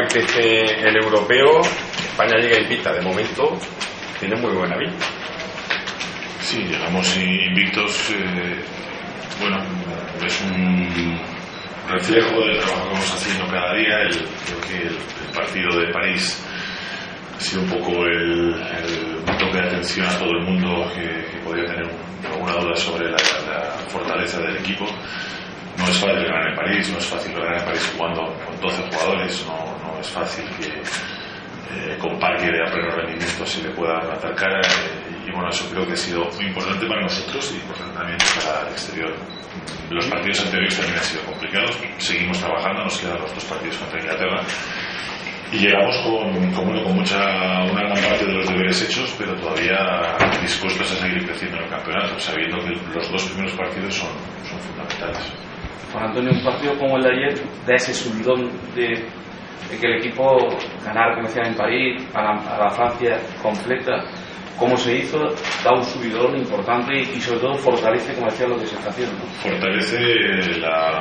apetece el europeo. España llega invicta, de momento tiene muy buena pinta. Sí, llegamos invictos. Bueno, es un reflejo del trabajo que vamos haciendo cada día. Creo que el partido de París ha sido un poco el toque de atención a todo el mundo que podría tener alguna duda sobre la fortaleza del equipo. No es fácil ganar en París, no es fácil ganar en París jugando con 12 jugadores, no es fácil que con Parque de pleno rendimiento se le pueda plantar cara, y bueno, eso creo que ha sido muy importante para nosotros y importante también para el exterior. Los partidos anteriores también han sido complicados, seguimos trabajando, nos quedan los 2 partidos contra Inglaterra y llegamos con una gran parte de los deberes hechos, pero todavía dispuestos a seguir creciendo en el campeonato, sabiendo que los 2 primeros partidos son fundamentales. Juan Antonio, un partido como el de ayer da ese subidón de que el equipo ganar, como decía, en París, a la Francia completa, como se hizo, da un subidón importante y sobre todo fortalece, como decía, lo que se está haciendo, ¿no? Fortalece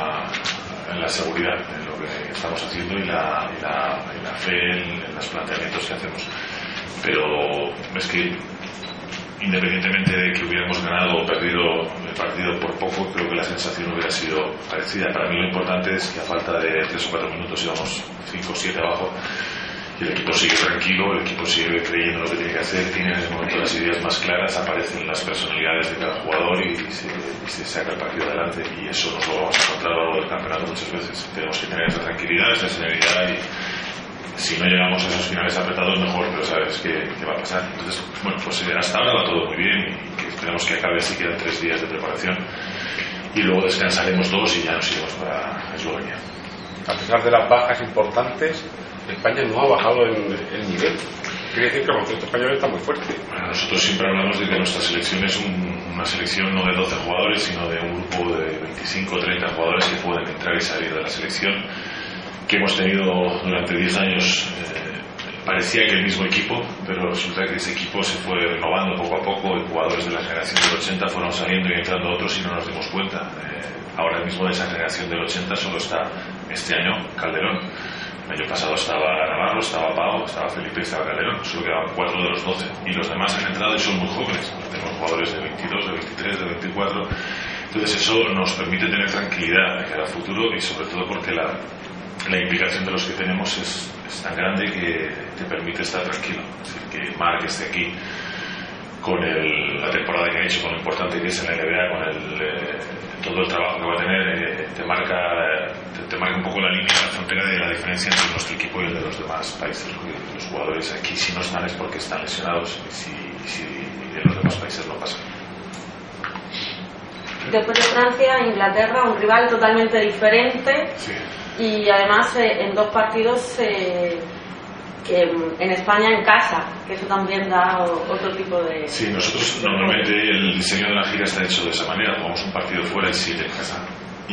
la seguridad en lo que estamos haciendo y la fe en los planteamientos que hacemos. Pero es que independientemente de que hubiéramos ganado o perdido el partido por poco, creo que la sensación hubiera sido parecida. Para mí lo importante es que a falta de 3 o 4 minutos íbamos 5 o 7 abajo y el equipo sigue tranquilo, el equipo sigue creyendo lo que tiene que hacer, tiene en el momento las ideas más claras, aparecen las personalidades de cada jugador y se saca el partido adelante, y eso nos lo vamos a encontrar a lo largo del campeonato muchas veces. Tenemos que tener esa tranquilidad, esa serenidad, y si no llegamos a esos finales apretados mejor, pero sabes qué va a pasar. Entonces, bueno, pues hasta ahora va todo muy bien y que esperemos que acabe así. Quedan 3 días de preparación y luego descansaremos todos y ya nos iremos para Eslovenia. A pesar de las bajas importantes, España no ha bajado el nivel. Quiere decir que el concepto español está muy fuerte. Bueno, nosotros siempre hablamos de que nuestra selección es una selección no de 12 jugadores, sino de un grupo de 25 o 30 jugadores que pueden entrar y salir de la selección, que hemos tenido durante 10 años. Parecía que el mismo equipo, pero resulta que ese equipo se fue renovando poco a poco, y jugadores de la generación del 80 fueron saliendo y entrando otros y no nos dimos cuenta. Ahora mismo de esa generación del 80 solo está este año Calderón. El año pasado estaba Navarro, estaba Pau, estaba Felipe y estaba Calderón. Solo quedaban 4 de los 12 y los demás han entrado y son muy jóvenes. Tenemos jugadores de 22, de 23, de 24. Entonces eso nos permite tener tranquilidad de cara al futuro, y sobre todo porque la implicación de los que tenemos es tan grande que te permite estar tranquilo. Es decir, que Marc esté aquí con la temporada que ha hecho, con lo importante que es en la NBA, con todo el trabajo que va a tener, te marca un poco la línea, la frontera de la diferencia entre nuestro equipo y el de los demás países. Los jugadores aquí, si no están, es porque están lesionados, y si en los demás países no pasa. Después de Francia, Inglaterra, un rival totalmente diferente. Sí. Y además en 2 partidos que en España en casa, que eso también da otro tipo de... Sí, nosotros normalmente el diseño de la gira está hecho de esa manera. Jugamos un partido fuera y 7 en casa,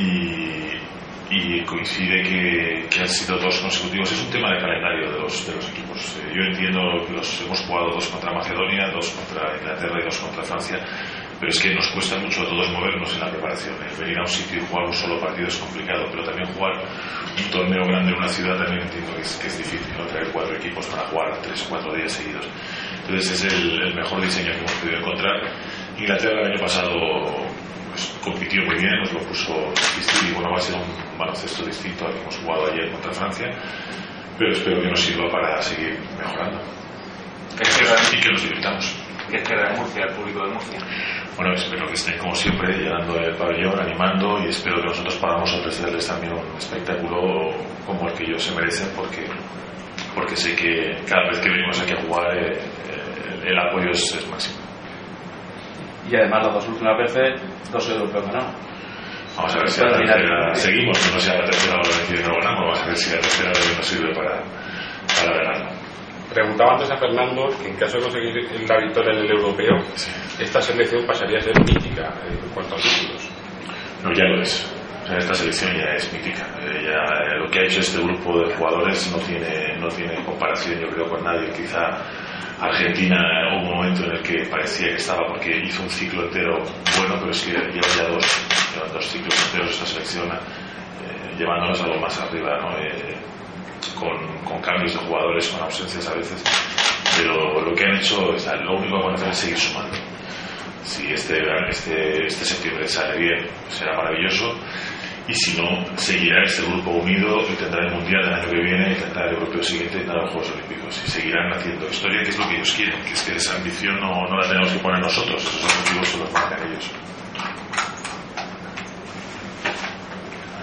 y coincide que han sido 2 consecutivos. Es un tema de calendario de los equipos. Yo entiendo que hemos jugado 2 contra Macedonia, 2 contra Inglaterra y 2 contra Francia, pero es que nos cuesta mucho a todos movernos en la preparación. Venir a un sitio y jugar un solo partido es complicado, pero también jugar un torneo grande en una ciudad también entiendo que es difícil, ¿no? Traer 4 equipos para jugar 3 o 4 días seguidos. Entonces es el mejor diseño que hemos podido encontrar. Inglaterra el año pasado pues compitió muy bien, nos lo puso difícil, y bueno, va a ser un baloncesto distinto al que hemos jugado ayer contra Francia, pero espero que nos sirva para seguir mejorando y que nos divirtamos. ¿Qué espera de Murcia, el público de Murcia? Bueno, espero que estén como siempre llenando el pabellón, animando, y espero que nosotros podamos ofrecerles también un espectáculo como el que ellos se merecen, porque sé que cada vez que venimos aquí a jugar el apoyo es máximo. Y además las 2 últimas veces 2 europeos ganados. Vamos a ver si la tercera seguimos, que no sea la tercera la vez que no ganamos. Vamos a ver si la tercera vez nos sirve para ganarlo. Preguntaba antes a Fernando que en caso de conseguir la victoria en el europeo, sí, esta selección pasaría a ser mítica en cuanto a títulos. No, ya lo es. O sea, esta selección ya es mítica. Lo que ha hecho este grupo de jugadores no tiene comparación, yo creo, con nadie. Quizá Argentina hubo un momento en el que parecía que estaba, porque hizo un ciclo entero bueno, pero es que llevan 2 ciclos enteros esta selección, llevándonos a lo más arriba, ¿no? con cambios de jugadores, con ausencias a veces, pero lo que han hecho, lo único que van a hacer es seguir sumando. Si este septiembre sale bien, será maravilloso, y si no, seguirá este grupo unido y tendrá el Mundial del año que viene, y tendrá el europeo siguiente y tendrá los Juegos Olímpicos, y seguirán haciendo historia, que es lo que ellos quieren, que es que esa ambición no la tenemos que poner nosotros, esos objetivos se los marcan ellos.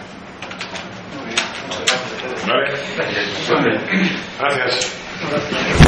Vale. Gracias.